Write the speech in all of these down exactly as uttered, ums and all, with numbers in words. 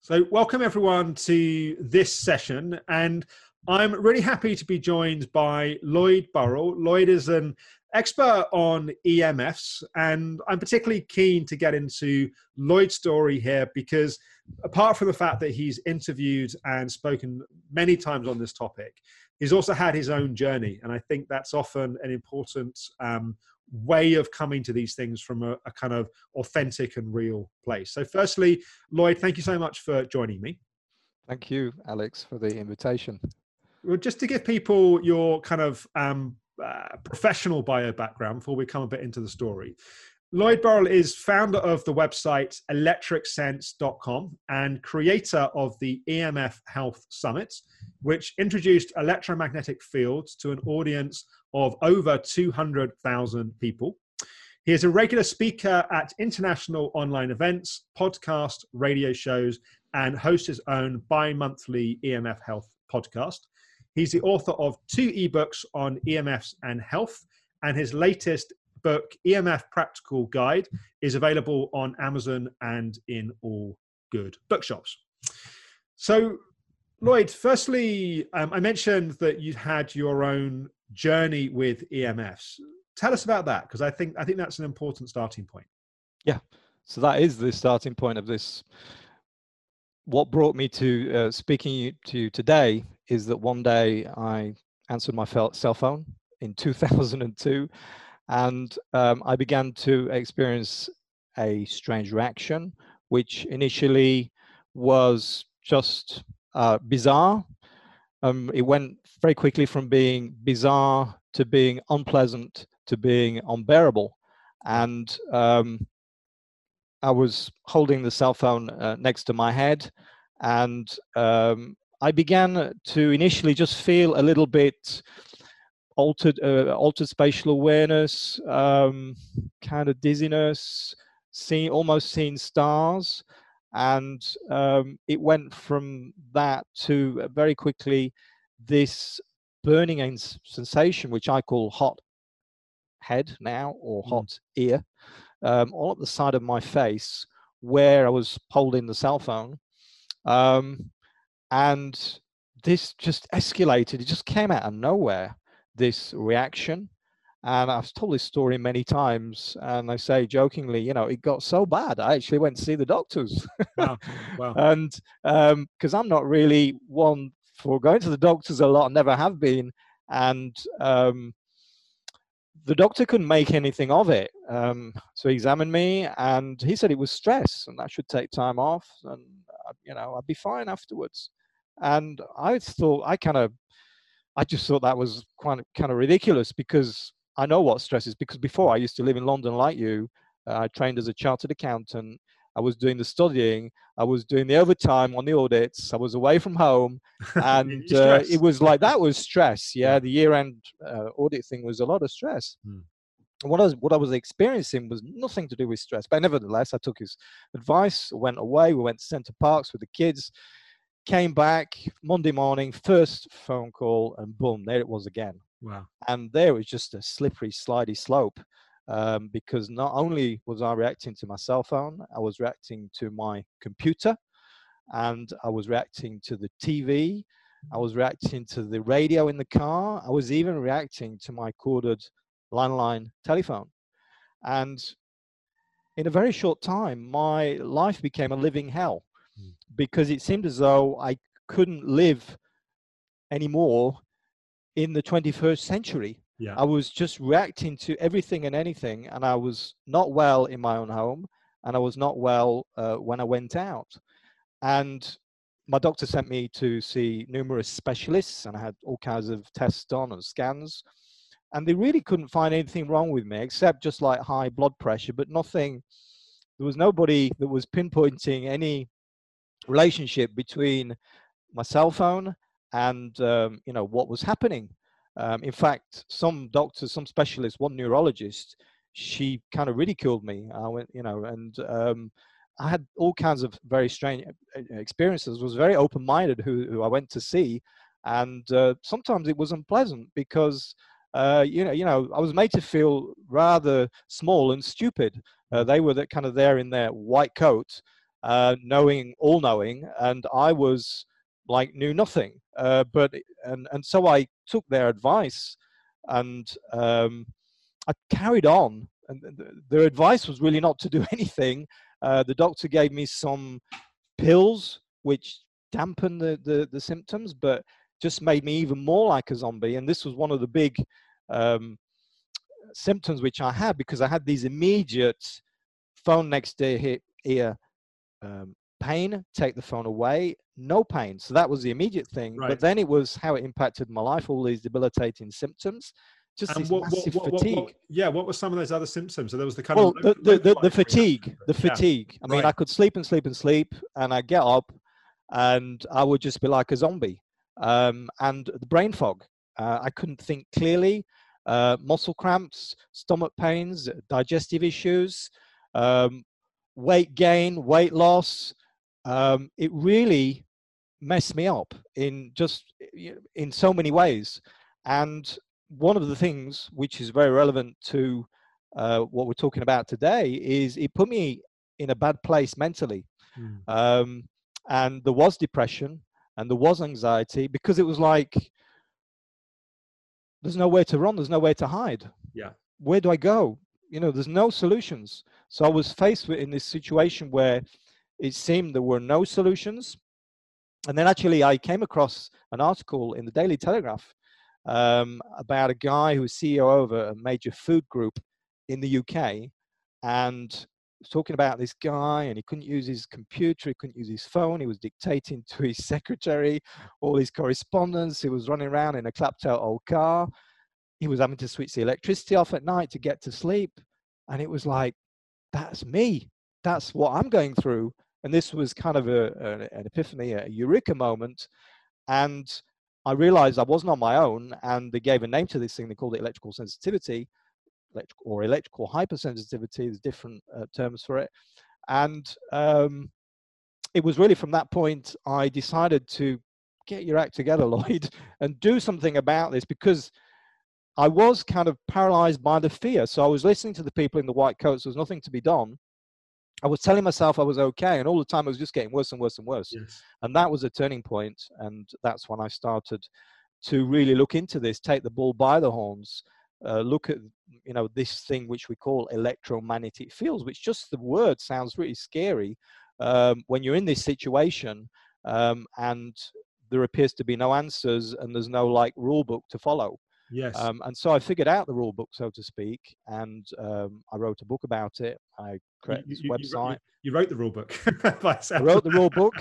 So welcome everyone to this session, and I'm really happy to be joined by Lloyd Burrell. Lloyd is an expert on E M Fs, and I'm particularly keen to get into Lloyd's story here because apart from the fact that he's interviewed and spoken many times on this topic, he's also had his own journey, and I think that's often an important um, way of coming to these things from a, a kind of authentic and real place. So firstly, Lloyd, thank you so much for joining me. Thank you, Alex, for the invitation. Well, just to give people your kind of um, uh, professional bio background before we come a bit into the story. Lloyd Burrell is founder of the website electric sense dot com and creator of the E M F Health Summit, which introduced electromagnetic fields to an audience of over two hundred thousand people. He is a regular speaker at international online events, podcasts, radio shows, and hosts his own bi-monthly E M F Health podcast. He's the author of two ebooks on E M Fs and health, and his latest book, E M F Practical Guide, is available on Amazon and in all good bookshops. So, Lloyd, firstly, um, I mentioned that you had your own journey with E M Fs. Tell us about that, because I think I think that's an important starting point. Yeah, so that is the starting point of this. What brought me to uh, speaking to you today is that one day I answered my cell phone in two thousand two, and um, I began to experience a strange reaction, which initially was just uh, bizarre. Um, it went very quickly from being bizarre to being unpleasant to being unbearable. And um, I was holding the cell phone uh, next to my head, and um, I began to initially just feel a little bit altered, uh, altered spatial awareness, um, kind of dizziness, seeing almost seeing stars, and um, it went from that to uh, very quickly this burning sensation, which I call hot head now or hot mm. ear, um, all up the side of my face where I was holding the cell phone. Um, and this just escalated. It just came out of nowhere, this reaction. And I've told this story many times, and I say jokingly, you know, it got so bad, I actually went to see the doctors. Wow. Wow. And because um, I'm not really one for going to the doctors a lot, never have been. And um, the doctor couldn't make anything of it. Um, so he examined me, and he said it was stress, and I should take time off, and uh, you know, I'd be fine afterwards. And I thought, I kind of, I just thought that was quite kind of ridiculous, because I know what stress is, because before I used to live in London like you. uh, I trained as a chartered accountant. I was doing the studying, I was doing the overtime on the audits, I was away from home, and uh, it was like, that was stress. Yeah, yeah. The year-end uh, audit thing was a lot of stress. Hmm. What I, was, what I was experiencing was nothing to do with stress, but nevertheless, I took his advice, went away, we went to Center Parcs with the kids, came back Monday morning, first phone call, and boom, there it was again. Wow. And there was just a slippery, slidey slope. Um, because not only was I reacting to my cell phone, I was reacting to my computer, and I was reacting to the T V, I was reacting to the radio in the car, I was even reacting to my corded landline telephone. And in a very short time, my life became a living hell, mm. because it seemed as though I couldn't live anymore in the twenty-first century. Yeah. I was just reacting to everything and anything, and I was not well in my own home, and I was not well uh, when I went out. And my doctor sent me to see numerous specialists, and I had all kinds of tests done and scans, and they really couldn't find anything wrong with me except just like high blood pressure, but nothing. There was nobody that was pinpointing any relationship between my cell phone and um, you know, what was happening. Um, in fact, some doctors, some specialists, one neurologist, she kind of ridiculed me. I went, you know, and um, I had all kinds of very strange experiences. I was very open-minded who, who I went to see, and uh, sometimes it was unpleasant because, uh, you know, you know, I was made to feel rather small and stupid. Uh, they were that kind of there in their white coat, uh, knowing, all knowing, and I was like knew nothing. Uh, but and and so I took their advice, and um, I carried on. And th- their advice was really not to do anything. Uh, the doctor gave me some pills which dampened the, the the symptoms, but just made me even more like a zombie. And this was one of the big um, symptoms which I had, because I had these immediate phone next ear, ear um, pain, take the phone away, no pain. So that was the immediate thing. Right. But then it was how it impacted my life, all these debilitating symptoms, just And this what, massive what, what, fatigue. what, what, yeah, what were some of those other symptoms? So there was the kind well, of the, local, the, the, the localized fatigue, reaction. the Yeah. fatigue. I mean, Right. I could sleep and sleep and sleep, and I get up, and I would just be like a zombie. Um, and the brain fog. Uh, I couldn't think clearly. Uh, muscle cramps, stomach pains, digestive issues, um, weight gain, weight loss. Um, it really messed me up in just in so many ways. And one of the things which is very relevant to uh, what we're talking about today is it put me in a bad place mentally. Mm. Um, and there was depression and there was anxiety, because it was like, there's nowhere to run, there's nowhere to hide. Yeah. Where do I go? You know, there's no solutions. So I was faced with in this situation where it seemed there were no solutions. And then actually I came across an article in the Daily Telegraph um, about a guy who was C E O of a major food group in the U K, and was talking about this guy, and he couldn't use his computer, he couldn't use his phone, he was dictating to his secretary all his correspondence, he was running around in a clapped out old car, he was having to switch the electricity off at night to get to sleep. And it was like, that's me, that's what I'm going through. And this was kind of a, a, an epiphany, a eureka moment. And I realized I wasn't on my own, and they gave a name to this thing. They called it electrical sensitivity, electrical, or electrical hypersensitivity. There's different uh, terms for it. And um, it was really from that point I decided to get your act together, Lloyd, and do something about this, because I was kind of paralyzed by the fear. So I was listening to the people in the white coats. There was nothing to be done. I was telling myself I was okay, and all the time it was just getting worse and worse and worse. Yes. And that was a turning point, and that's when I started to really look into this, take the bull by the horns, uh, look at, you know, this thing which we call electromagnetic fields, which just the word sounds really scary um, when you're in this situation, um, and there appears to be no answers, and there's no like rule book to follow. Yes. Um, and so I figured out the rule book, so to speak, and um, I wrote a book about it. I created You, this you, website. you, you wrote the rule book. I wrote the rule book.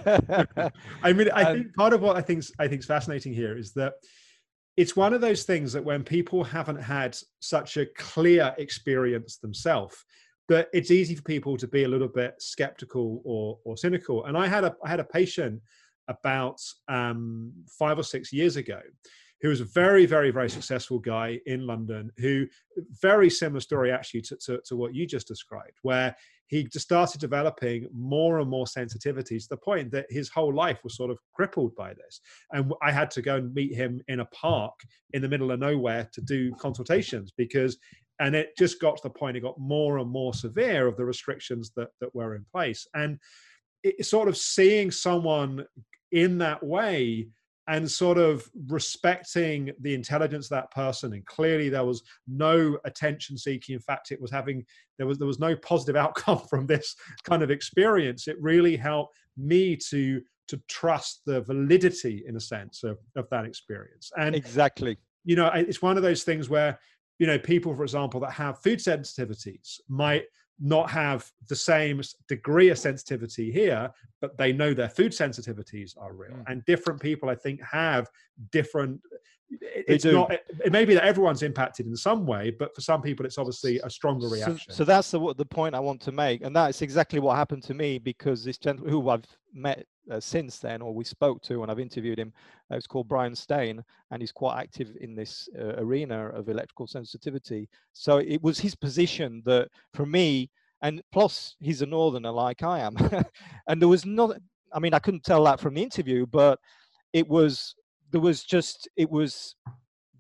I mean, I And- think part of what I think I think is fascinating here is that it's one of those things that when people haven't had such a clear experience themselves, that it's easy for people to be a little bit skeptical or or cynical. And I had a I had a patient about um, five or six years ago who was a very, very, very successful guy in London, who, very similar story actually to, to, to what you just described, where he just started developing more and more sensitivity to the point that his whole life was sort of crippled by this. And I had to go and meet him in a park in the middle of nowhere to do consultations, because, and it just got to the point, it got more and more severe of the restrictions that, that were in place. And it, sort of seeing someone in that way and sort of respecting the intelligence of that person, and clearly there was no attention seeking. In fact, it was having there was there was no positive outcome from this kind of experience. It really helped me to to trust the validity, in a sense, of, of that experience. And exactly, you know, it's one of those things where, you know, people, for example, that have food sensitivities might not have the same degree of sensitivity here, but they know their food sensitivities are real. Mm. And different people, I think, have different, it's not, it may be that everyone's impacted in some way, but for some people, it's obviously a stronger reaction. So, so that's the, the point I want to make. And that's exactly what happened to me, because this gentleman who I've met uh, since then, or we spoke to, and I've interviewed him, uh, it's called Brian Stain, and he's quite active in this uh, arena of electrical sensitivity. So it was his position that for me, and plus he's a northerner like I am, and there was not, I mean, I couldn't tell that from the interview, but it was, there was just, it was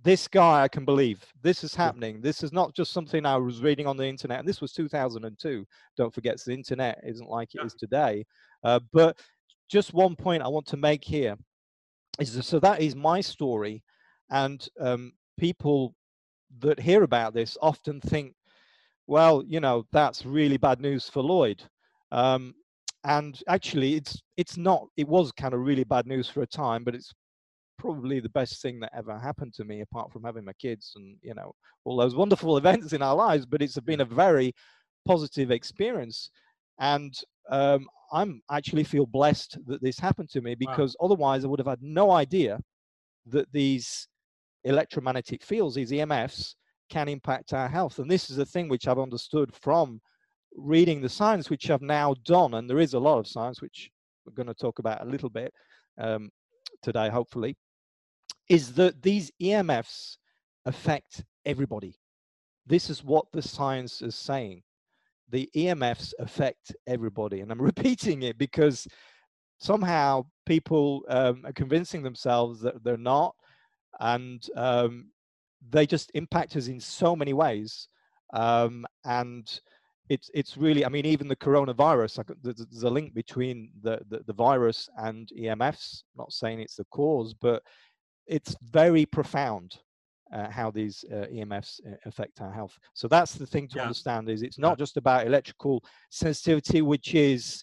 this guy I can believe. This is happening. This is not just something I was reading on the internet. And this was two thousand two. Don't forget, the internet isn't like it Yeah. is today. Uh, but just one point I want to make here is that, so that is my story. And um, people that hear about this often think, well, you know, that's really bad news for Lloyd. Um, and actually, it's it's not. It was kind of really bad news for a time, but it's probably the best thing that ever happened to me, apart from having my kids and, you know, all those wonderful events in our lives. But it's been a very positive experience, and um, I'm actually feel blessed that this happened to me, because wow. otherwise I would have had no idea that these electromagnetic fields, these E M Fs, can impact our health. And this is a thing which I've understood from reading the science, which I've now done. And there is a lot of science, which we're going to talk about a little bit um, today, hopefully, is that these E M Fs affect everybody. This is what the science is saying. The E M Fs affect everybody. And I'm repeating it because somehow people um, are convincing themselves that they're not. And um, they just impact us in so many ways. Um, and it's it's really, I mean, even the coronavirus, like, there's, there's a link between the, the, the virus and E M Fs. I'm not saying it's the cause, but it's very profound uh, how these uh, E M Fs affect our health. So that's the thing to yeah. understand, is it's not yeah. just about electrical sensitivity, which is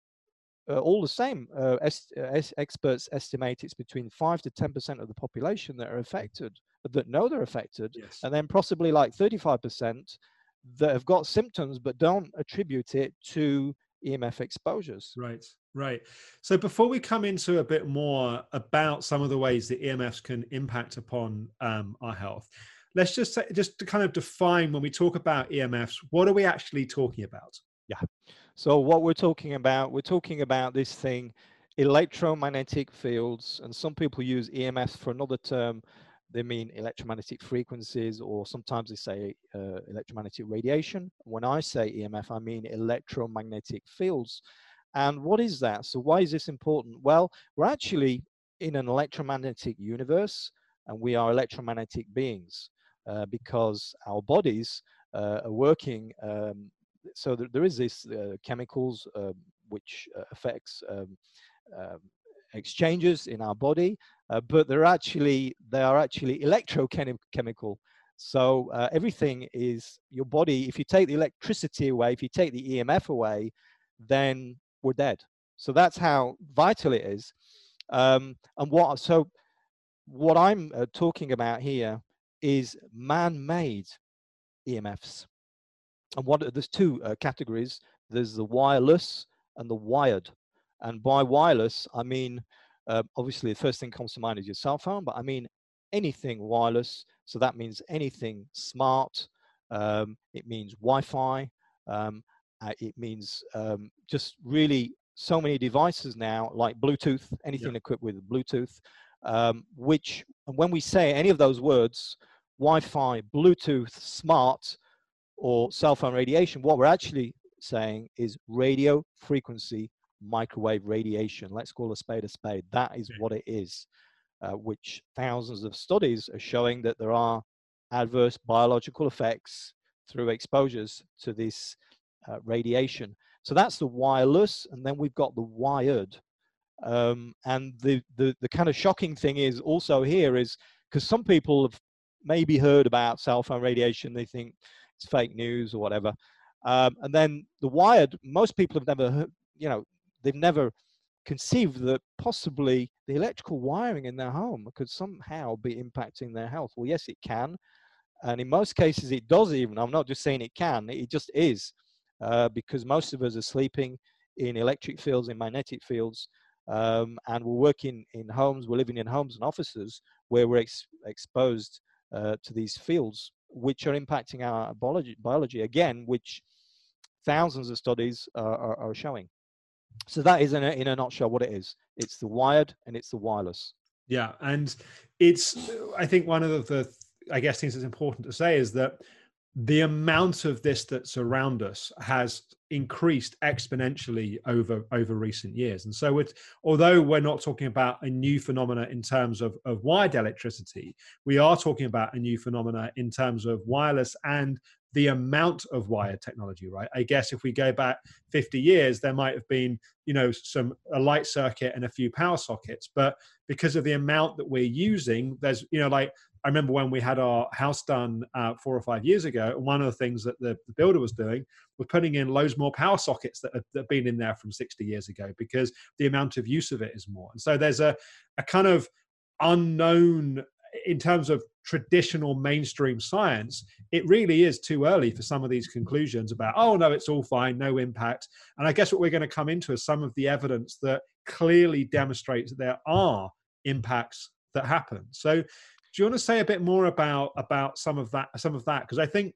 uh, all the same. Uh, es es experts estimate it's between five to ten percent of the population that are affected, that know they're affected, yes. and then possibly like thirty-five percent that have got symptoms but don't attribute it to E M F exposures. Right, right. So before we come into a bit more about some of the ways that E M Fs can impact upon um, our health, let's just say, just to kind of define, when we talk about E M Fs, what are we actually talking about? Yeah. So what we're talking about, we're talking about this thing, electromagnetic fields, and some people use E M Fs for another term. They mean electromagnetic frequencies, or sometimes they say uh, electromagnetic radiation. When I say E M F, I mean electromagnetic fields. And what is that? So why is this important? Well, we're actually in an electromagnetic universe, and we are electromagnetic beings uh, because our bodies uh, are working. Um, so there, there is this uh, chemicals uh, which uh, affects um, um, exchanges in our body, uh, but they're actually they are actually electrochemical. So uh, everything is your body. If you take the electricity away, if you take the E M F away, then we're dead. So that's how vital it is. Um, and what so what I'm uh, talking about here is man-made E M Fs. And what there's two uh, categories. There's the wireless and the wired. And by wireless, I mean, uh, obviously, the first thing comes to mind is your cell phone, but I mean anything wireless. So that means anything smart. Um, it means Wi-Fi. Um, uh, it means um, just really so many devices now, like Bluetooth, anything yeah. equipped with Bluetooth, um, which, and when we say any of those words, Wi-Fi, Bluetooth, smart, or cell phone radiation, what we're actually saying is radio frequency microwave radiation. Let's call a spade a spade. That is what it is, uh, which thousands of studies are showing that there are adverse biological effects through exposures to this uh, radiation. So that's the wireless, and then we've got the wired. Um, and the, the, the kind of shocking thing is also here is, because some people have maybe heard about cell phone radiation, they think it's fake news or whatever. Um, and then the wired, most people have never heard, you know, they've never conceived that possibly the electrical wiring in their home could somehow be impacting their health. Well, yes, it can. And in most cases, it does even. I'm not just saying it can, it just is. Uh, because most of us are sleeping in electric fields, in magnetic fields, um, and we're working in homes, we're living in homes and offices where we're ex exposed uh, to these fields, which are impacting our biology, biology again, which thousands of studies uh, are, are showing. So that is in a, in a nutshell what it is. It's the wired and it's the wireless. Yeah, and it's, I think one of the, I guess, things that's important to say is that the amount of this that's around us has increased exponentially over over recent years. And so it's, although we're not talking about a new phenomena in terms of, of wired electricity, we are talking about a new phenomena in terms of wireless and the amount of wired technology, right? I guess if we go back fifty years, there might have been, you know, some a light circuit and a few power sockets, but because of the amount that we're using, there's, you know, like I remember when we had our house done uh, four or five years ago, and one of the things that the, the builder was doing was putting in loads more power sockets that have, that have been in there from sixty years ago, because the amount of use of it is more. And so there's a, a kind of unknown, in terms of traditional mainstream science, it really is too early for some of these conclusions about, oh no, it's all fine, no impact. And I guess what we're going to come into is some of the evidence that clearly demonstrates that there are impacts that happen. So do you want to say a bit more about about some of that some of that because I think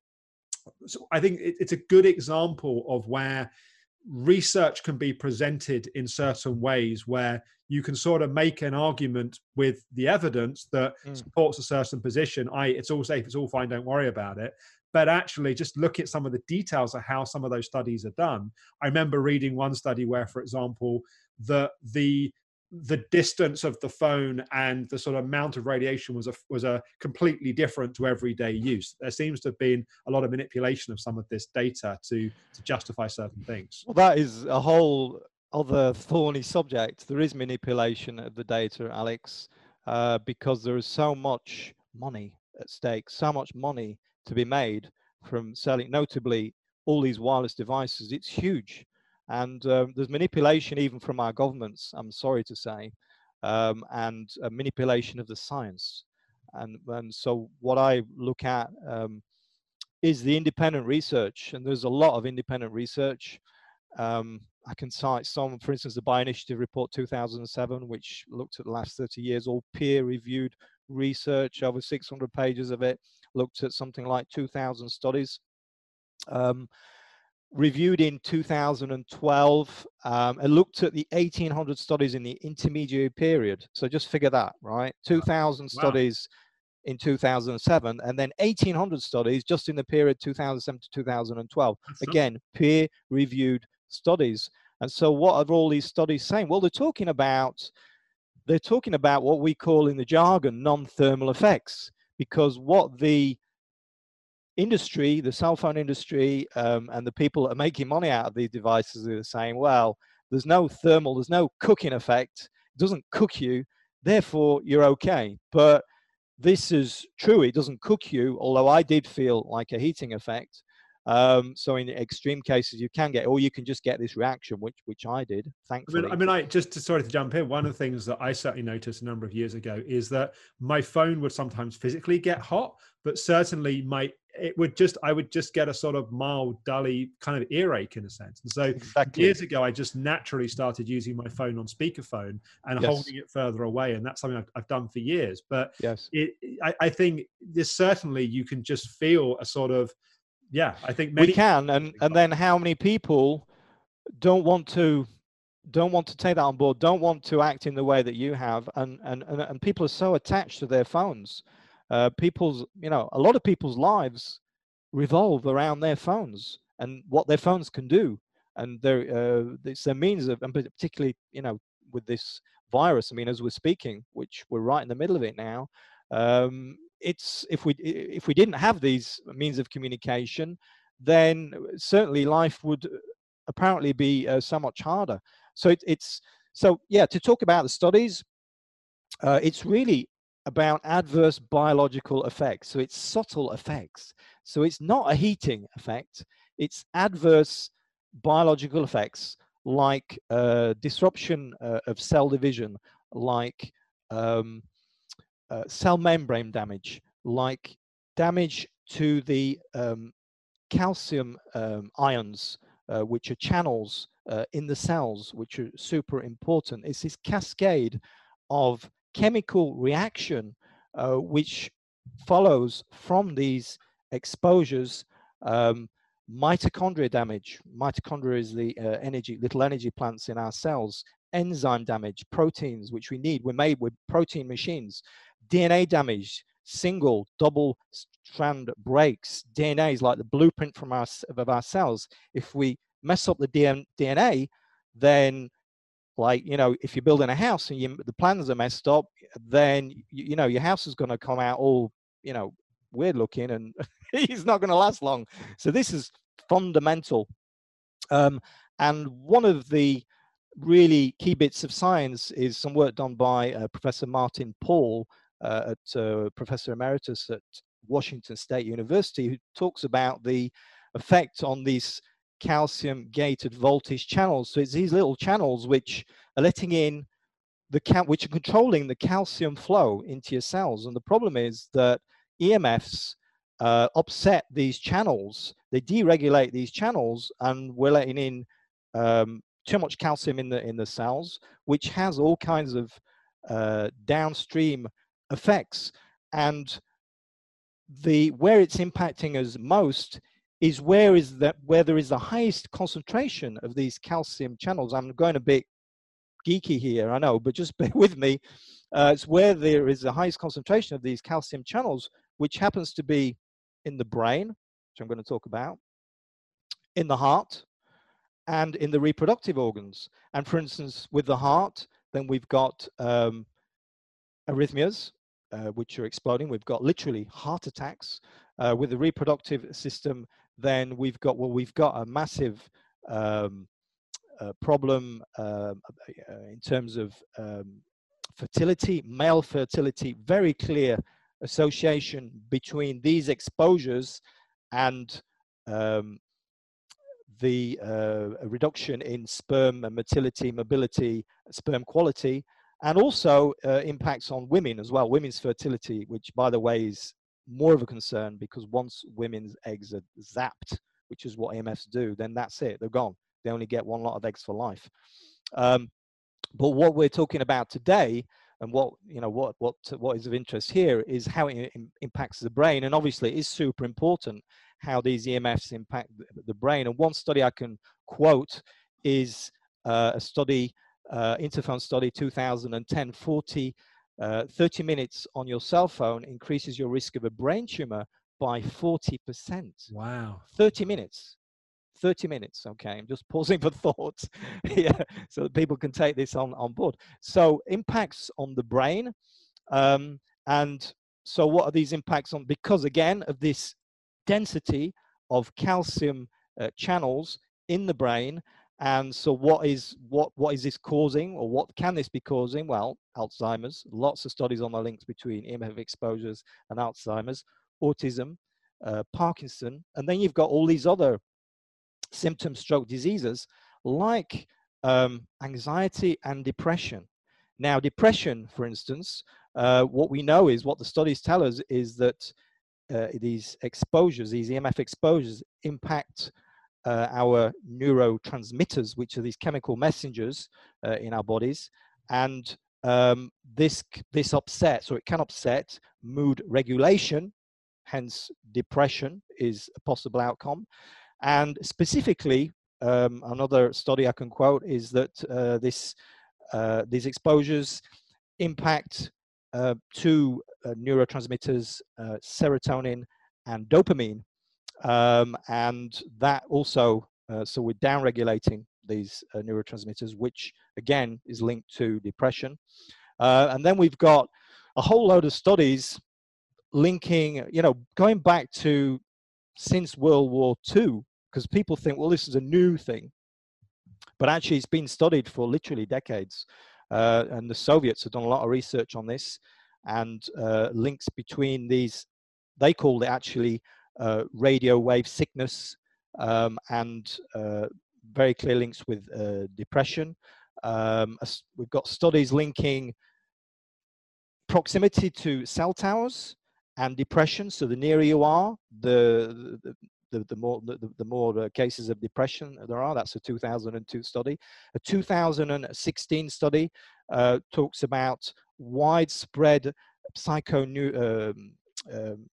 so I think it, it's a good example of where research can be presented in certain ways where you can sort of make an argument with the evidence that mm. supports a certain position, that is it's all safe, it's all fine, don't worry about it. But actually just look at some of the details of how some of those studies are done. I remember reading one study where, for example, the the the distance of the phone and the sort of amount of radiation was a was a completely different to everyday use. There seems to have been a lot of manipulation of some of this data to to justify certain things. Well, that is a whole other thorny subject. There is manipulation of the data, Alex, uh, because there is so much money at stake, so much money to be made from selling, notably all these wireless devices. It's huge. And um, there's manipulation even from our governments, I'm sorry to say, um, and uh, manipulation of the science. And, and so what I look at um, is the independent research, and there's a lot of independent research. Um, I can cite some, for instance, the Bioinitiative Report two thousand seven, which looked at the last thirty years, all peer-reviewed research, over six hundred pages of it, looked at something like two thousand studies. Um, reviewed in two thousand twelve, um, and looked at the eighteen hundred studies in the intermediary period. So just figure that, right? two thousand wow. studies in two thousand seven, and then eighteen hundred studies just in the period two thousand seven to two thousand twelve. That's Again, peer-reviewed studies. And so what are all these studies saying? Well, they're talking about, they're talking about what we call in the jargon non-thermal effects, because what the industry, the cell phone industry, um, and the people that are making money out of these devices are saying, well, there's no thermal, there's no cooking effect, it doesn't cook you, therefore you're okay. But this is true, it doesn't cook you, although I did feel like a heating effect. Um, so in extreme cases you can get, or you can just get this reaction, which which I did, thankfully. I mean, I, mean, I just to, sorry to jump in, one of the things that I certainly noticed a number of years ago is that my phone would sometimes physically get hot, but certainly my it would just I would just get a sort of mild, dully kind of earache in a sense. And so exactly. years ago, I just naturally started using my phone on speakerphone and yes. holding it further away, and that's something I've, I've done for years. But yes, it, I, I think this certainly you can just feel a sort of yeah. I think many we can, and and then how many people don't want to don't want to take that on board, don't want to act in the way that you have, and and and, and people are so attached to their phones. Uh, people's, you know, a lot of people's lives revolve around their phones and what their phones can do, and their uh, it's their means of, and particularly, you know, with this virus. I mean, as we're speaking, which we're right in the middle of it now, um, it's if we if we didn't have these means of communication, then certainly life would apparently be uh, so much harder. So it, it's so yeah. To talk about the studies, uh, it's really about adverse biological effects. So it's subtle effects. So it's not a heating effect. It's adverse biological effects like uh, disruption uh, of cell division, like um, uh, cell membrane damage, like damage to the um, calcium um, ions, uh, which are channels uh, in the cells, which are super important. It's this cascade of chemical reaction uh, which follows from these exposures. um, mitochondria damage. Mitochondria is the uh, energy, little energy plants in our cells. Enzyme damage, proteins which we need. We're made with protein machines. D N A damage, single, double strand breaks. D N A is like the blueprint from our, of our cells. If we mess up the D N A, then like, you know, if you're building a house and you, the plans are messed up, then, you, you know, your house is going to come out all, you know, weird looking, and it's not going to last long. So this is fundamental. Um, and one of the really key bits of science is some work done by uh, Professor Martin Pall, uh, at uh, Professor Emeritus at Washington State University, who talks about the effect on these calcium gated voltage channels. So it's these little channels which are letting in the cal which are controlling the calcium flow into your cells. And the problem is that E M Fs uh, upset these channels. They deregulate these channels, and we're letting in um, too much calcium in the in the cells, which has all kinds of uh, downstream effects. And the where it's impacting us most is where is that where there is the highest concentration of these calcium channels. I'm going a bit geeky here, I know, but just bear with me. Uh, it's where there is the highest concentration of these calcium channels, which happens to be in the brain, which I'm going to talk about, in the heart, and in the reproductive organs. And for instance, with the heart, then we've got um, arrhythmias, uh, which are exploding. We've got literally heart attacks. Uh, with the reproductive system, then we've got, well, we've got a massive um, uh, problem uh, in terms of um, fertility, male fertility, very clear association between these exposures and um, the uh, reduction in sperm motility, mobility, sperm quality, and also uh, impacts on women as well, women's fertility, which, by the way, is more of a concern, because once women's eggs are zapped, which is what E M Fs do, then that's it, they're gone. They only get one lot of eggs for life. Um, but what we're talking about today, and what you know, what what what is of interest here, is how it impacts the brain, and obviously it is super important how these E M Fs impact the brain. And one study I can quote is uh, a study, uh, Interphone study, two thousand ten, forty, uh, thirty minutes on your cell phone increases your risk of a brain tumor by forty percent. Wow. thirty minutes. thirty minutes, okay, I'm just pausing for thought yeah, so that people can take this on, on board. So impacts on the brain, um, and so what are these impacts on? Because again of this density of calcium uh, channels in the brain, and so what is what what is this causing, or what can this be causing? Well, Alzheimer's, lots of studies on the links between E M F exposures and Alzheimer's, autism, uh, Parkinson, and then you've got all these other symptom stroke diseases like um, anxiety and depression. Now, depression, for instance, uh, what we know is, what the studies tell us is that uh, these exposures, these E M F exposures, impact uh, our neurotransmitters, which are these chemical messengers uh, in our bodies, and um, this this upsets, or it can upset mood regulation. Hence, depression is a possible outcome. And specifically, um, another study I can quote is that uh, this, uh, these exposures impact uh, two uh, neurotransmitters, uh, serotonin and dopamine. Um, and that also, uh, so we're downregulating these uh, neurotransmitters, which again is linked to depression. Uh, and then we've got a whole load of studies linking, you know, going back to since World War Two, because people think, well, this is a new thing, but actually it's been studied for literally decades. Uh, and the Soviets have done a lot of research on this, and uh, links between these, they called it actually uh, radio wave sickness, um, and uh, very clear links with uh, depression. Um, we've got studies linking proximity to cell towers and depression. So the nearer you are, the, the The, the more the, the more uh, cases of depression there are. That's a two thousand two study. A two thousand sixteen study uh, talks about widespread psycho um, um,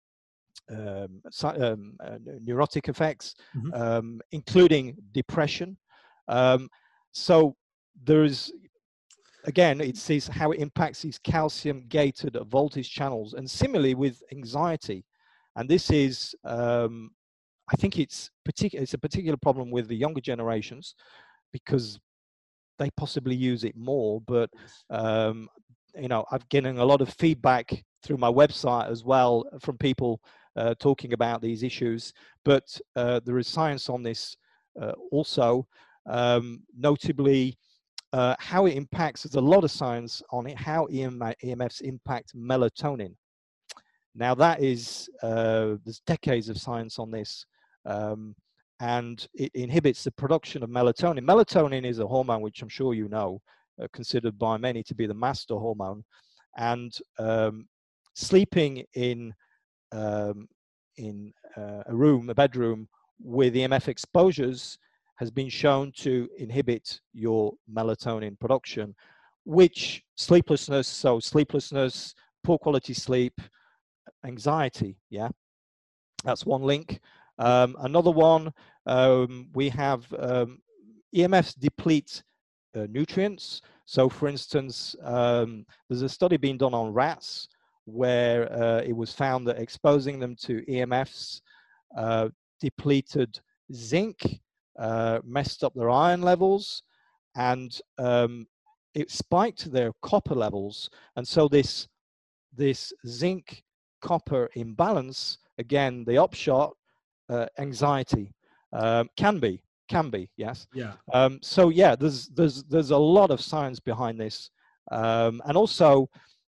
um, um, uh, neurotic effects, mm-hmm. um, including depression. Um, so there is, again, it sees how it impacts these calcium gated voltage channels, and similarly with anxiety. And this is, um, I think it's particular. It's a particular problem with the younger generations because they possibly use it more. But um, you know, I've getting a lot of feedback through my website as well from people uh, talking about these issues. But uh, there is science on this uh, also, um, notably uh, how it impacts. There's a lot of science on it. How E M Fs impact melatonin. Now that is, uh, there's decades of science on this, um, and it inhibits the production of melatonin. Melatonin is a hormone which I'm sure you know, uh, considered by many to be the master hormone, and um, sleeping in um, in uh, a room, a bedroom with E M F exposures has been shown to inhibit your melatonin production, which sleeplessness, so sleeplessness, poor quality sleep, anxiety, yeah, that's one link. Um, another one, um, we have um, E M Fs deplete uh, nutrients. So for instance, um, there's a study being done on rats where uh, it was found that exposing them to E M Fs uh, depleted zinc, uh, messed up their iron levels, and um, it spiked their copper levels. And so this this zinc copper imbalance, again, the upshot, uh, anxiety, um, can be, can be, yes. Yeah. Um, so yeah, there's there's there's a lot of science behind this, um, and also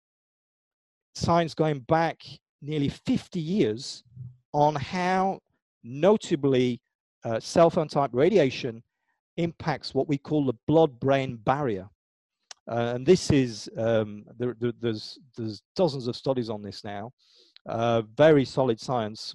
science going back nearly fifty years on how notably uh, cell phone type radiation impacts what we call the blood-brain barrier. Uh, and this is, um, there, there, there's, there's dozens of studies on this now, uh, very solid science.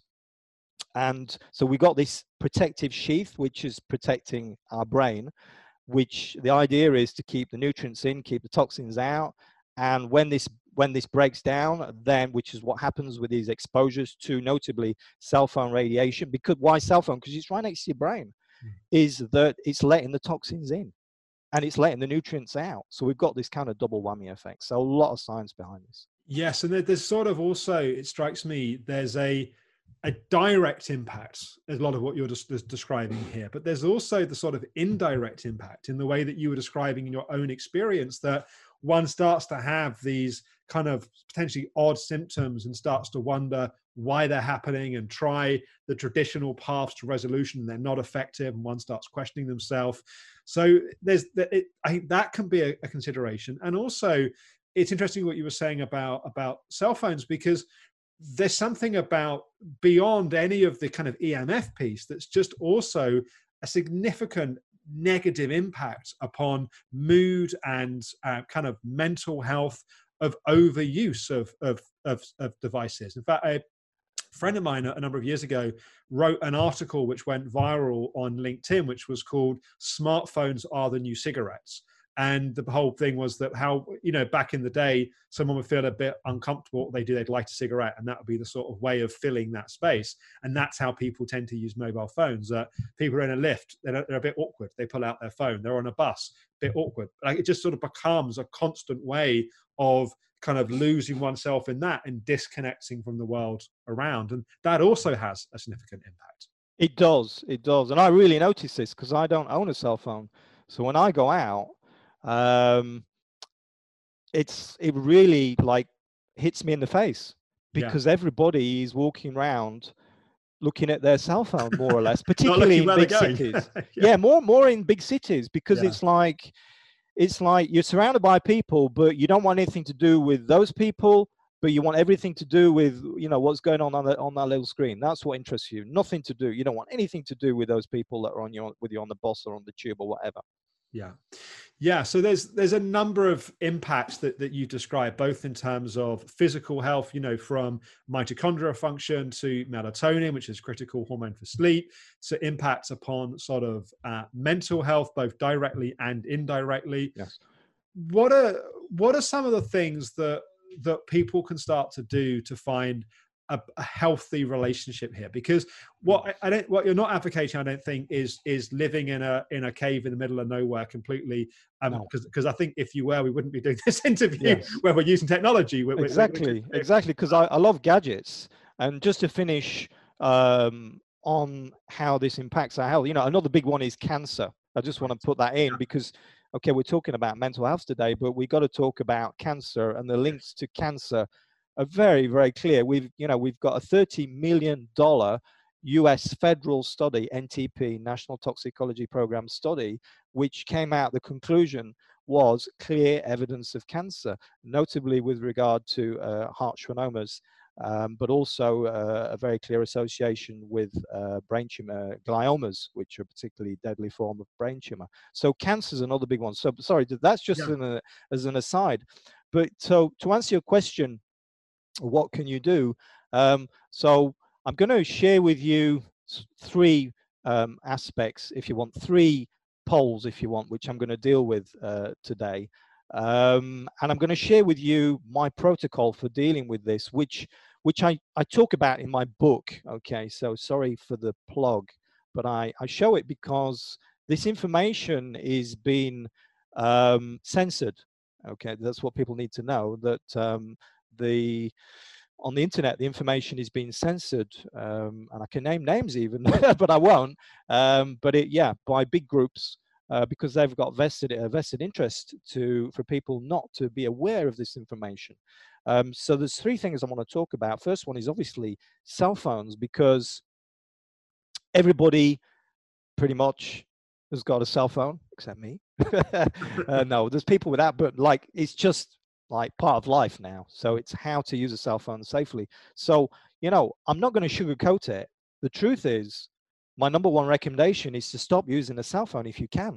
And so we got this protective sheath, which is protecting our brain, which the idea is to keep the nutrients in, keep the toxins out. And when this, when this breaks down, then, which is what happens with these exposures to notably cell phone radiation, because why cell phone? Because it's right next to your brain, mm. is that it's letting the toxins in. And it's letting the nutrients out. So we've got this kind of double whammy effect. So a lot of science behind this. Yes, and there's sort of also, it strikes me, there's a a direct impact, there's a lot of what you're just describing here, but there's also the sort of indirect impact in the way that you were describing in your own experience, that one starts to have these kind of potentially odd symptoms and starts to wonder why they're happening and try the traditional paths to resolution, and they're not effective, and one starts questioning themselves. So there's, it, I think that can be a, a consideration. And also, it's interesting what you were saying about, about cell phones, because there's something about beyond any of the kind of E M F piece that's just also a significant negative impact upon mood and uh, kind of mental health of overuse of, of, of, of devices. In fact, a friend of mine a number of years ago wrote an article which went viral on LinkedIn, which was called "Smartphones Are the New Cigarettes." And the whole thing was that how, you know, back in the day, someone would feel a bit uncomfortable. What they do, they'd light a cigarette, and that would be the sort of way of filling that space. And that's how people tend to use mobile phones. Uh, people are in a lift, they're, they're a bit awkward. They pull out their phone. They're on a bus, a bit awkward. Like, it just sort of becomes a constant way of kind of losing oneself in that and disconnecting from the world around. And that also has a significant impact. It does, it does. And I really notice this because I don't own a cell phone. So when I go out, um it's it really like hits me in the face, because yeah. everybody is walking around looking at their cell phone, more or less, particularly in big cities. yeah. yeah more more in big cities, because yeah. it's like it's like you're surrounded by people, but you don't want anything to do with those people, but you want everything to do with, you know, what's going on on, the, on that little screen. That's what interests you. Nothing to do. You don't want anything to do with those people that are on your with you on the bus or on the tube or whatever. Yeah. Yeah. So there's there's a number of impacts that, that you describe, both in terms of physical health, you know, from mitochondrial function to melatonin, which is critical hormone for sleep, to impacts upon sort of uh, mental health, both directly and indirectly. Yes. What are what are some of the things that that people can start to do to find A, a healthy relationship here? Because what I, I don't, what you're not advocating, I don't think, is is living in a in a cave in the middle of nowhere completely. Um, because no. because I think if you were, we wouldn't be doing this interview yes. where we're using technology. We're, exactly, we're, we're, exactly. Because I, I love gadgets, And just to finish um, on how this impacts our health, you know, another big one is cancer. I just want to put that in because, okay, we're talking about mental health today, but we got to talk about cancer, and the links to cancer are very, very clear. We've, you know, we've got a thirty million dollar U S federal study, N T P, National Toxicology Program study, which came out, the conclusion was clear evidence of cancer, notably with regard to uh, heart schwannomas, um, but also uh, a very clear association with uh, brain tumor gliomas, which are a particularly deadly form of brain tumor. So cancer is another big one. So sorry, that's just Yeah. an, uh, as an aside. But so to answer your question, what can you do? Um, so I'm going to share with you three um, aspects, if you want, three poles, if you want, which I'm going to deal with uh, today. Um, and I'm going to share with you my protocol for dealing with this, which which I, I talk about in my book. Okay, so sorry for the plug, but I, I show it because this information is being um, censored. Okay, that's what people need to know, that um, the on the internet, the information is being censored, um, and I can name names even, but I won't. Um, but it, yeah, by big groups, uh, because they've got vested a vested interest to for people not to be aware of this information. Um, so there's three things I want to talk about. First one is obviously cell phones, because everybody pretty much has got a cell phone except me. uh, no, there's people without, but like it's just like part of life now. So it's how to use a cell phone safely. So, you know, I'm not going to sugarcoat it. The truth is, my number one recommendation is to stop using a cell phone if you can.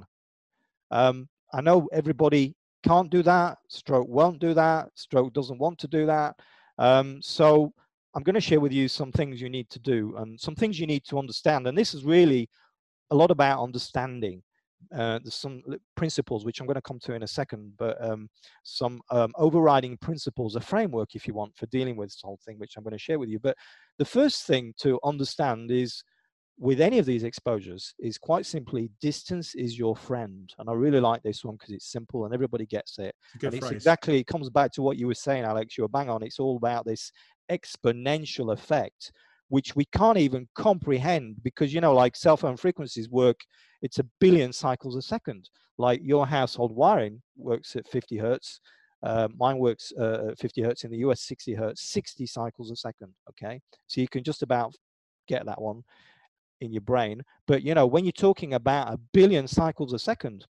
Um, I know everybody can't do that. Stroke won't do that. Stroke doesn't want to do that. Um, so I'm going to share with you some things you need to do and some things you need to understand. And this is really a lot about understanding. Uh, there's some principles which I'm going to come to in a second, but um, some um, overriding principles, a framework, if you want, for dealing with this whole thing, which I'm going to share with you. But the first thing to understand is, with any of these exposures, is quite simply, distance is your friend. And I really like this one because it's simple and everybody gets it. Good and it's phrase. exactly, it comes back to what you were saying, Alex. You're bang on. It's all about this exponential effect, which we can't even comprehend, because, you know, like cell phone frequencies work, it's a billion cycles a second. Like your household wiring works at fifty hertz. Uh, mine works uh, at fifty hertz, in the U S sixty hertz, sixty cycles a second. Okay, so you can just about get that one in your brain. But, you know, when you're talking about a billion cycles a second,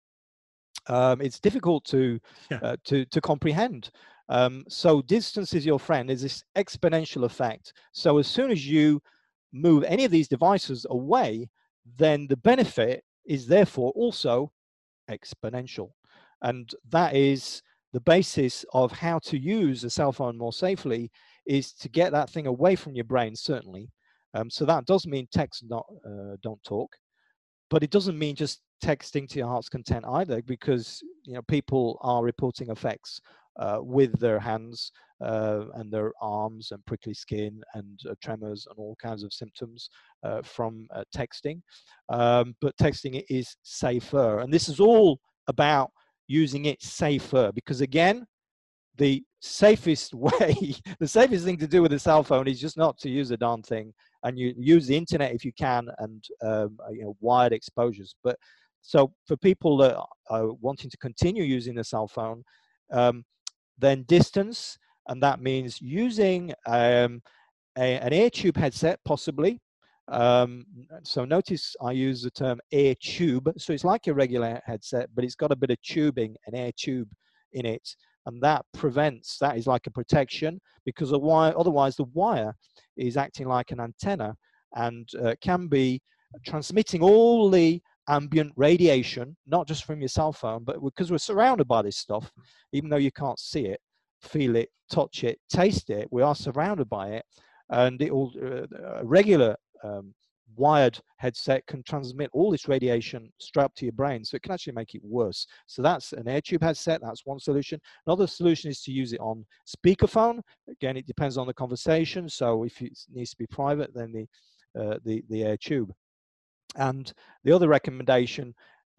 um, it's difficult to Yeah. uh, to to comprehend. Um, so distance is your friend. There's this exponential effect. So as soon as you move any of these devices away, then the benefit is therefore also exponential. And that is the basis of how to use a cell phone more safely, is to get that thing away from your brain, certainly. Um, so that does mean text, not uh, don't talk. But it doesn't mean just texting to your heart's content either, because, you know, people are reporting effects uh, with their hands uh, and their arms, and prickly skin, and uh, tremors, and all kinds of symptoms uh, from uh, texting. Um, but texting is safer, and this is all about using it safer, because again, the safest way, the safest thing to do with a cell phone is just not to use a darn thing, and you use the internet if you can, and um, you know, wired exposures. But so for people that are wanting to continue using a cell phone, um, then distance, and that means using um, a, an air tube headset, possibly. Um, so notice I use the term air tube. So it's like a regular headset, but it's got a bit of tubing, an air tube in it. And that prevents, that is like a protection, because a wire, otherwise the wire is acting like an antenna, and uh, can be transmitting all the ambient radiation, not just from your cell phone, but because we're surrounded by this stuff, even though you can't see it, feel it, touch it, taste it, we are surrounded by it. And it will, uh, a regular um, wired headset can transmit all this radiation straight up to your brain, so it can actually make it worse. So that's an air tube headset. That's one solution. Another solution is to use it on speakerphone. Again, it depends on the conversation. So if it needs to be private, then the uh, the the air tube. And the other recommendation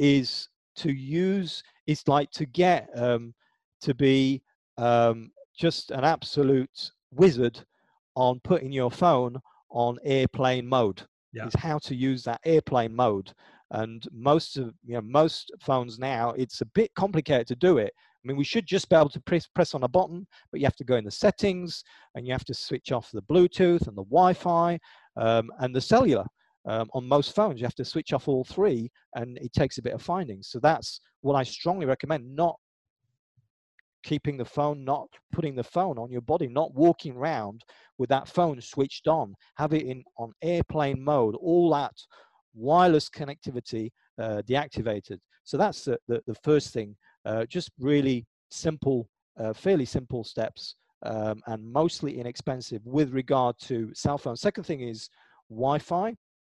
is to use, it's like to get um, to be um, just an absolute wizard on putting your phone on airplane mode. Yeah. Is how to use that airplane mode. And most of you know most phones now, it's a bit complicated to do it. I mean, we should just be able to press press on a button, but you have to go in the settings, and you have to switch off the Bluetooth and the Wi-Fi um, and the cellular. Um, on most phones, you have to switch off all three, and it takes a bit of finding. So that's what I strongly recommend: not keeping the phone, not putting the phone on your body, not walking around with that phone switched on. Have it in on airplane mode. All that wireless connectivity uh, deactivated. So that's the, the, the first thing. Uh, just really simple, uh, fairly simple steps, um, and mostly inexpensive with regard to cell phones. Second thing is Wi-Fi.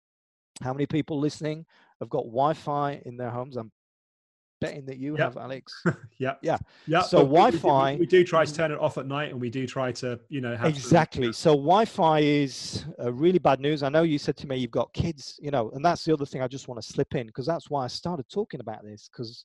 How many people listening have got Wi-Fi in their homes? I'm betting that you yep. have, Alex. yeah. Yeah. Yeah. So we, Wi-Fi. We, we do try to turn it off at night, and we do try to, you know, have exactly. Some, so Wi-Fi is uh, really bad news. I know you said to me you've got kids, you know, and that's the other thing I just want to slip in, because that's why I started talking about this. Because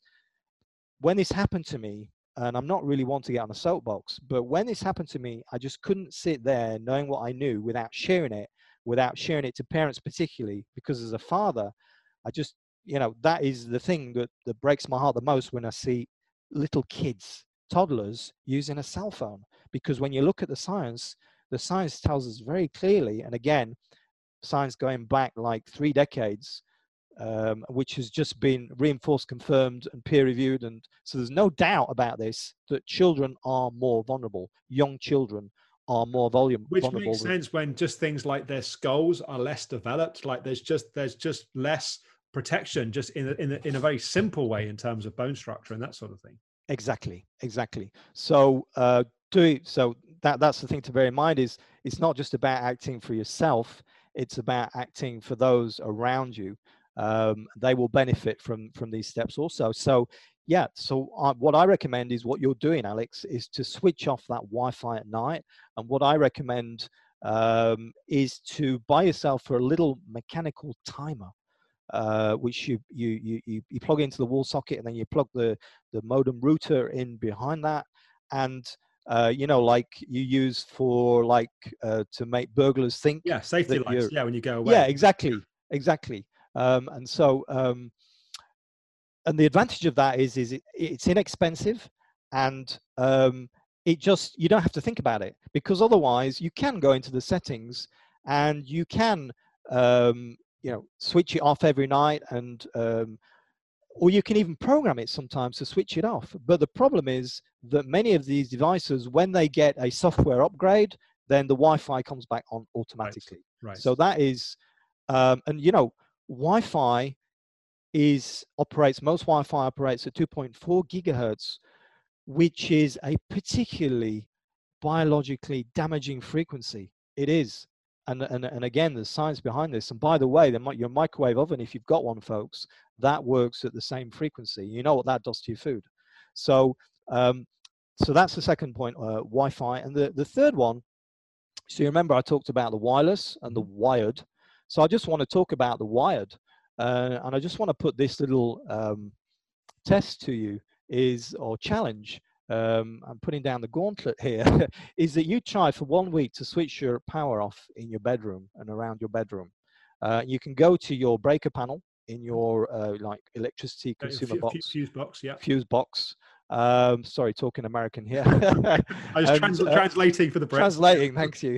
when this happened to me, and I'm not really one to get on a soapbox, but when this happened to me, I just couldn't sit there knowing what I knew without sharing it, without sharing it to parents particularly, because as a father, I just, you know, that is the thing that, that breaks my heart the most when I see little kids, toddlers, using a cell phone. Because when you look at the science, the science tells us very clearly, and again, science going back like three decades, um, which has just been reinforced, confirmed, and peer-reviewed. And so there's no doubt about this, that children are more vulnerable. Young children are more volume, which vulnerable. Which makes sense when just things like their skulls are less developed. Like there's just there's just less protection, just in a, in a, in a very simple way in terms of bone structure and that sort of thing. Exactly, exactly. So uh, do so that that's the thing to bear in mind, is it's not just about acting for yourself, it's about acting for those around you. Um, they will benefit from from these steps also. So yeah, so uh, what I recommend is what you're doing, Alex, is to switch off that Wi-Fi at night. And what I recommend um, is to buy yourself a little mechanical timer, uh, which you, you you you plug into the wall socket, and then you plug the the modem router in behind that, and uh, you know, like you use for like uh, to make burglars think. Yeah, safety lights. Yeah, when you go away. Yeah, exactly, exactly. Um, and so, um, and the advantage of that is, is it, it's inexpensive, and um, it just, you don't have to think about it, because otherwise you can go into the settings and you can, um, you know, switch it off every night, and um, or you can even program it sometimes to switch it off. But the problem is that many of these devices, when they get a software upgrade, then the Wi-Fi comes back on automatically. Right. Right. So that is, um, and you know, Wi-Fi is operates, most Wi-Fi operates at two point four gigahertz, which is a particularly biologically damaging frequency. It is. And, and, and again, there's science behind this. And by the way, the, your microwave oven, if you've got one, folks, that works at the same frequency. You know what that does to your food. So, um, so that's the second point, uh, Wi-Fi. And the, the third one, so you remember I talked about the wireless and the wired. So I just want to talk about the wired. Uh, and I just want to put this little um, test to you, is, or challenge, um, I'm putting down the gauntlet here, is that you try for one week to switch your power off in your bedroom and around your bedroom. Uh, you can go to your breaker panel in your uh, like electricity consumer F- box, fuse box, yeah, fuse box. Um, sorry, talking American here. I was and, trans- uh, translating for the Brits. Translating, thank you.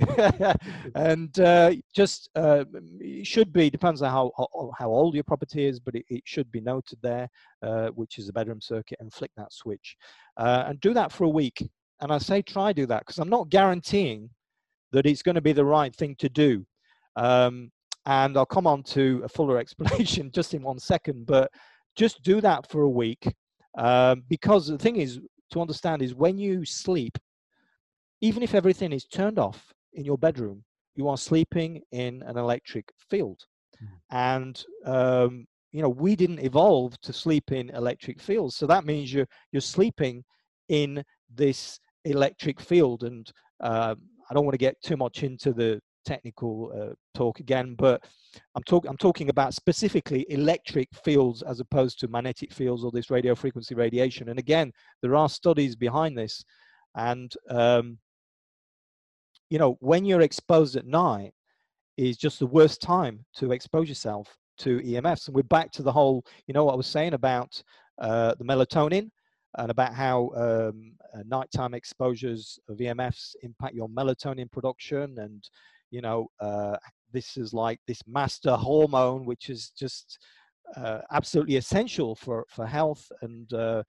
And uh, just uh, it should be, depends on how how old your property is, but it, it should be noted there, uh, which is the bedroom circuit, and flick that switch, uh, and do that for a week. And I say try do that, because I'm not guaranteeing that it's going to be the right thing to do. Um, and I'll come on to a fuller explanation just in one second, but just do that for a week. Um, because the thing is to understand is, when you sleep, even if everything is turned off in your bedroom, you are sleeping in an electric field. Mm. And, um, you know, we didn't evolve to sleep in electric fields. So that means you're, you're sleeping in this electric field. And uh, I don't want to get too much into the technical uh, talk again, but I'm, talk I'm talking about specifically electric fields as opposed to magnetic fields or this radio frequency radiation. And again, there are studies behind this. And um, you know, when you're exposed at night is just the worst time to expose yourself to E M Fs. And we're back to the whole, you know, what I was saying about uh, the melatonin and about how um, uh, nighttime exposures of E M Fs impact your melatonin production. And, you know, uh, this is like this master hormone, which is just uh, absolutely essential for, for health. And uh,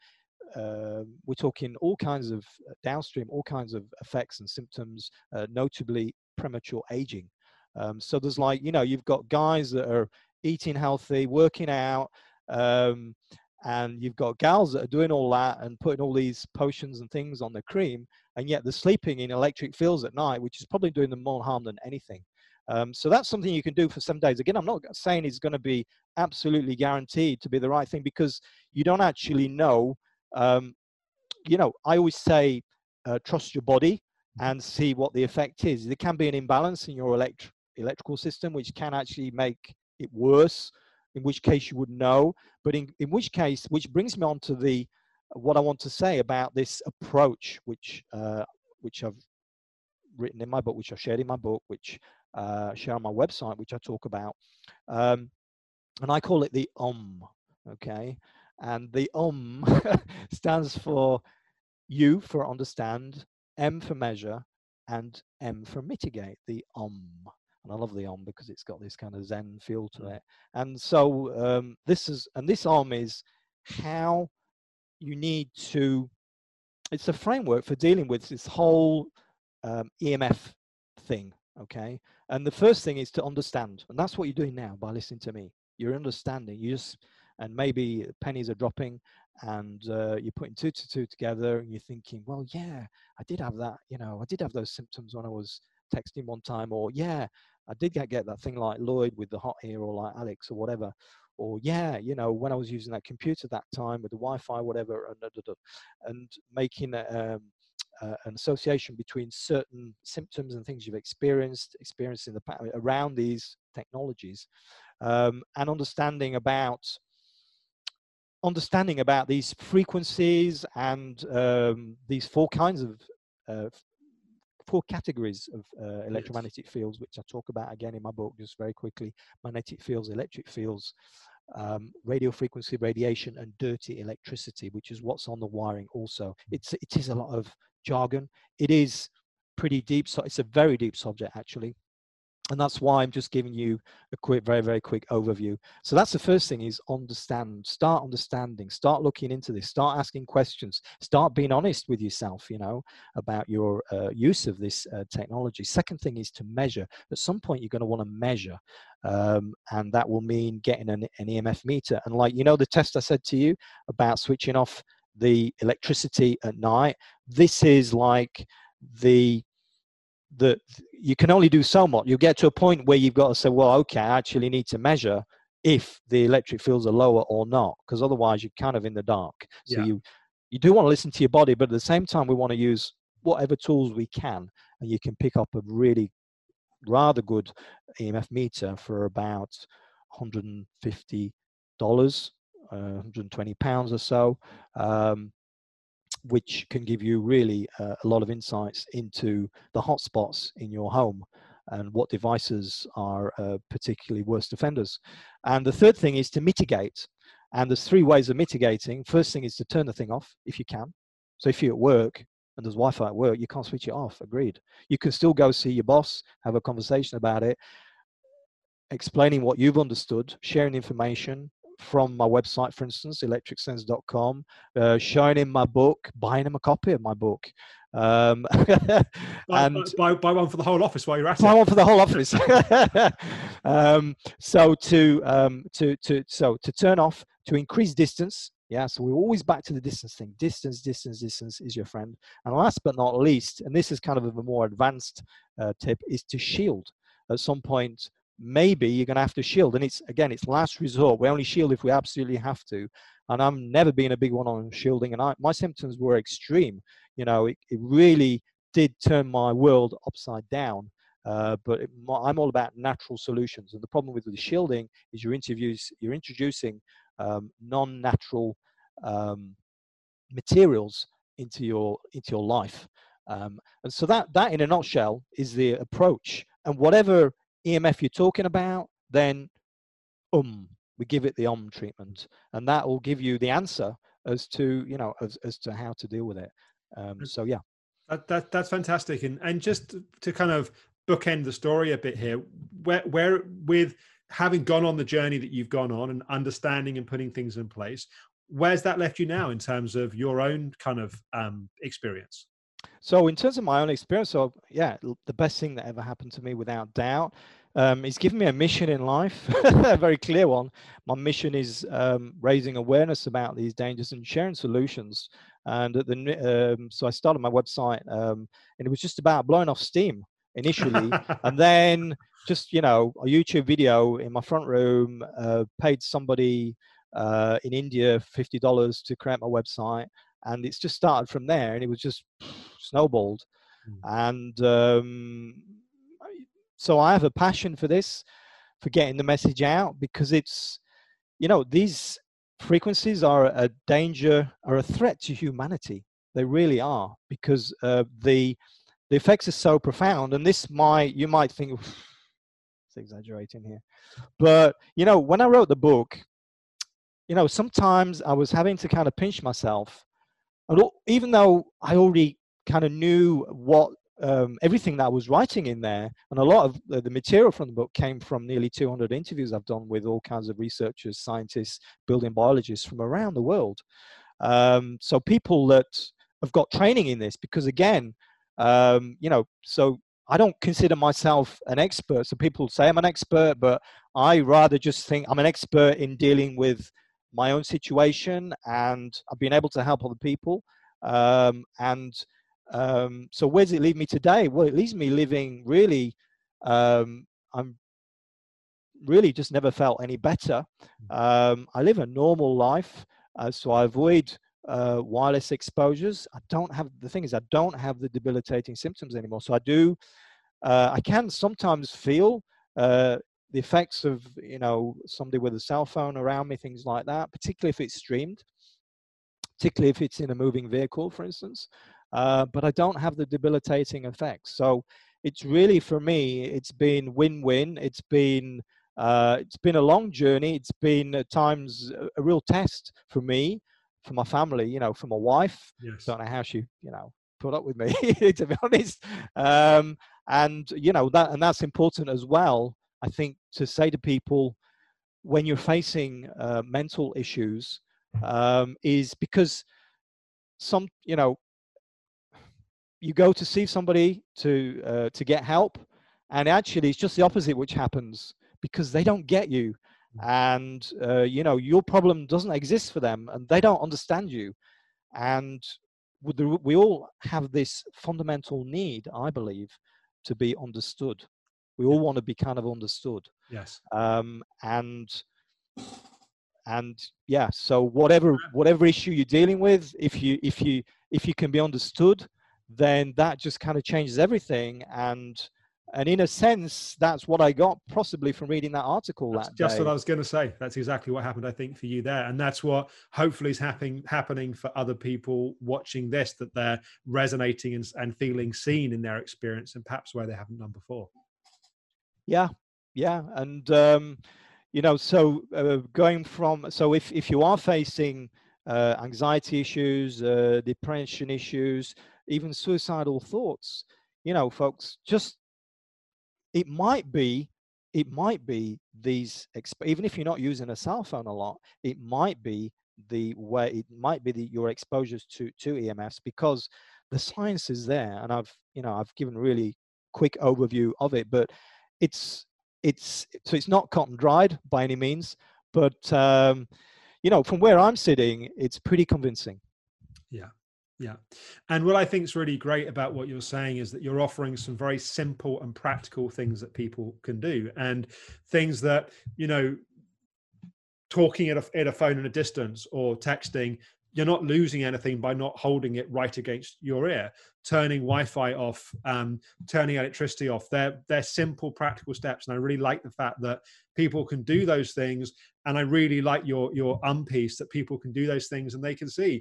uh, we're talking all kinds of downstream, all kinds of effects and symptoms, uh, notably premature aging. Um, so there's like, you know, you've got guys that are eating healthy, working out, um, and you've got gals that are doing all that and putting all these potions and things on their cream, and yet they're sleeping in electric fields at night, which is probably doing them more harm than anything. Um, so that's something you can do for some days. Again, I'm not saying it's going to be absolutely guaranteed to be the right thing, because you don't actually know. Um, you know, I always say, uh, trust your body and see what the effect is. There can be an imbalance in your elect electrical system, which can actually make it worse, in which case you would know. But in, in which case, which brings me on to the, what I want to say about this approach, which, uh, which I've written in my book, which I've shared in my book, which uh, share on my website, which I talk about. Um, and I call it the O M, okay? And the O M stands for U for understand, M for measure, and M for mitigate, the O M. And I love the O M because it's got this kind of Zen feel to it. And so um, this is, and this O M is how you need to, it's a framework for dealing with this whole um, E M F thing, okay? And the first thing is to understand. And that's what you're doing now by listening to me. You're understanding. You just, and maybe pennies are dropping, and uh, you're putting two to two together, and you're thinking, well, yeah, I did have that, you know, I did have those symptoms when I was texting one time, or yeah, I did get, get that thing like Lloyd with the hot ear, or like Alex or whatever, or yeah, you know, when I was using that computer that time with the Wi-Fi, whatever, and, da, da, da, and making um, uh, an association between certain symptoms and things you've experienced, experienced in the past around these technologies, um, and understanding about understanding about these frequencies and um, these four kinds of uh, four categories of uh, electromagnetic yes. fields, which I talk about again in my book, just very quickly: magnetic fields, electric fields, um, radio frequency radiation, and dirty electricity, which is what's on the wiring also. It's, it is a lot of jargon. It is pretty deep. So it's a very deep subject, actually. And that's why I'm just giving you a quick, very, very quick overview. So that's the first thing, is understand, start understanding, start looking into this, start asking questions, start being honest with yourself, you know, about your uh, use of this uh, technology. Second thing is to measure. At some point, you're going to want to measure. Um, and that will mean getting an, an E M F meter. And like, you know, the test I said to you about switching off the electricity at night, this is like the that you can only do so much. You get to a point where you've got to say, well, okay, I actually need to measure if the electric fields are lower or not, because otherwise you're kind of in the dark. So yeah. you you do want to listen to your body, but at the same time, we want to use whatever tools we can, and you can pick up a really rather good E M F meter for about one hundred fifty dollars, uh, one hundred twenty pounds or so. Um, which can give you really uh, a lot of insights into the hotspots in your home and what devices are uh, particularly worst offenders. And the third thing is to mitigate. And there's three ways of mitigating. First thing is to turn the thing off if you can. So if you're at work and there's Wi-Fi at work, you can't switch it off, agreed. You can still go see your boss, have a conversation about it, explaining what you've understood, sharing information from my website, for instance, electric sense dot com, uh, showing him my book, buying him a copy of my book. Um, and buy, buy one for the whole office while you're at buy it. Buy one for the whole office. um, so to, um, to, to, so to turn off, to increase distance. Yeah, so we're always back to the distance thing. Distance, distance, distance is your friend. And last but not least, and this is kind of a more advanced uh, tip, is to shield. At some point, maybe you're going to have to shield. And it's, again, it's last resort. We only shield if we absolutely have to. And I've never been a big one on shielding. And I, my symptoms were extreme. You know, it, it really did turn my world upside down. Uh, but it, I'm all about natural solutions. And the problem with the shielding is you're, interviews, you're introducing um, non-natural um, materials into your, into your life. Um, and so that, that in a nutshell is the approach. And whatever E M F you're talking about, then um, we give it the um treatment, and that will give you the answer as to, you know, as, as to how to deal with it. Um, so yeah. That, that that's fantastic. And and just to, to kind of bookend the story a bit here, where where with having gone on the journey that you've gone on and understanding and putting things in place, where's that left you now in terms of your own kind of um, experience? So in terms of my own experience, so yeah, the best thing that ever happened to me, without doubt, um, is giving me a mission in life, a very clear one. My mission is um, raising awareness about these dangers and sharing solutions. And at the um, so I started my website, um, and it was just about blowing off steam initially, and then just, you know, a YouTube video in my front room, uh, paid somebody uh, in India fifty dollars to create my website, and it's just started from there, and it was just snowballed. Mm. And um, so I have a passion for this, for getting the message out, because it's, you know, these frequencies are a danger, are a threat to humanity. They really are, because uh, the the effects are so profound. And this might, you might think, it's exaggerating here, but you know, when I wrote the book, you know, sometimes I was having to kind of pinch myself, and even though I already kind of knew what um, everything that I was writing in there, and a lot of the, the material from the book came from nearly two hundred interviews I've done with all kinds of researchers, scientists, building biologists from around the world. Um, so people that have got training in this, because again, um, you know, so I don't consider myself an expert. So people say I'm an expert, but I rather just think I'm an expert in dealing with my own situation, and I've been able to help other people. Um, and um, so where does it leave me today? Well, it leaves me living really, um, I'm really just never felt any better. Um, I live a normal life, uh, so I avoid uh, wireless exposures. I don't have, the thing is, I don't have the debilitating symptoms anymore. So I do, uh, I can sometimes feel uh, the effects of, you know, somebody with a cell phone around me, things like that, particularly if it's streamed, particularly if it's in a moving vehicle, for instance. Uh, but I don't have the debilitating effects. So it's really, for me, it's been win-win. It's been uh, it's been a long journey. It's been at times a, a real test for me, for my family, you know, for my wife. Yes. Don't know how she, you know, put up with me, to be honest. Um, and you know that, and that's important as well, I think, to say to people when you're facing uh, mental issues, um, is because some, you know, you go to see somebody to uh, to get help, and actually it's just the opposite which happens, because they don't get you, and uh, you know, your problem doesn't exist for them, and they don't understand you. And we all have this fundamental need, I believe, to be understood. We all want to be kind of understood. Yes. Um, and and yeah, so whatever whatever issue you're dealing with, if you if you if you can be understood, then that just kind of changes everything. And and in a sense, that's what I got possibly from reading that article That's that just day. what I was going to say. That's exactly what happened, I think, for you there. And that's what hopefully is happening happening for other people watching this, that they're resonating and, and feeling seen in their experience, and perhaps where they haven't done before. Yeah, yeah. And um, you know, so uh, going from, so if, if you are facing uh, anxiety issues, uh, depression issues, even suicidal thoughts, you know, folks, just, it might be, it might be these, even if you're not using a cell phone a lot, it might be the way, it might be the, your exposures to, to E M Fs, because the science is there. And I've, you know, I've given really quick overview of it, but it's, it's so it's not cotton dried by any means, but um, you know, from where I'm sitting, it's pretty convincing. Yeah, yeah. And what I think is really great about what you're saying is that you're offering some very simple and practical things that people can do, and things that, you know, talking at a, at a phone in a distance or texting, you're not losing anything by not holding it right against your ear. Turning Wi-Fi off, um, turning electricity off. They're, they're simple, practical steps. And I really like the fact that people can do those things. And I really like your, your um piece, that people can do those things and they can see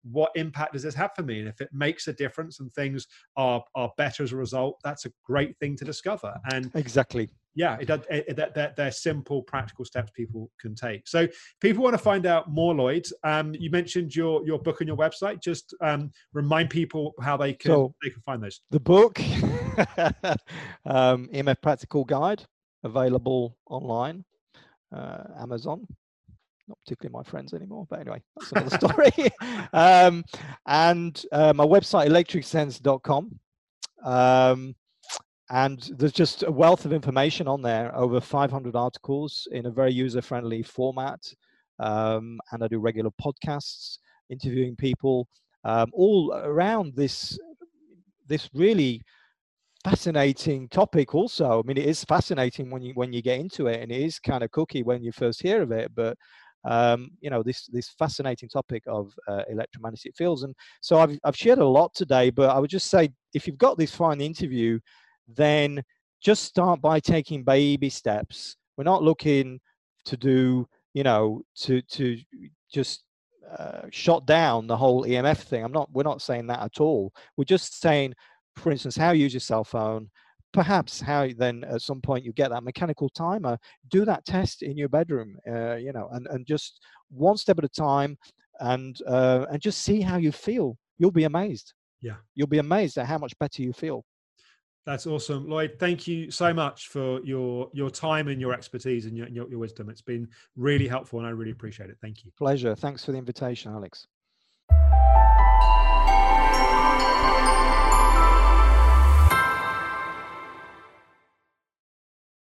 what impact does this have for me? And if it makes a difference and things are, are better as a result, that's a great thing to discover. And exactly. Yeah, it, it, it, they're, they're simple, practical steps people can take. So people want to find out more, Lloyd. Um, you mentioned your your book on your website. Just um, remind people how they can so they can find those. The book, um, E M F Practical Guide, available online, uh, Amazon. Not particularly my friends anymore, but anyway, that's another story. um, and uh, my website, electric sense dot com. Um, and there's just a wealth of information on there, over five hundred articles in a very user-friendly format. Um, and I do regular podcasts, interviewing people, um, all around this, this really fascinating topic also. I mean, it is fascinating when you when you get into it, and it is kind of cookie when you first hear of it, but um, you know, this this fascinating topic of uh, electromagnetic fields. And so I've, I've shared a lot today, but I would just say, if you've got this far in the interview, then just start by taking baby steps. We're not looking to do, you know, to to just uh, shut down the whole E M F thing. I'm not, we're not saying that at all. We're just saying, for instance, how you use your cell phone, perhaps how then at some point you get that mechanical timer, do that test in your bedroom, uh, you know, and, and just one step at a time, and uh, and just see how you feel. You'll be amazed. Yeah. You'll be amazed at how much better you feel. That's awesome. Lloyd, thank you so much for your your time and your expertise and your, your, your wisdom. It's been really helpful and I really appreciate it. Thank you. Pleasure. Thanks for the invitation, Alex.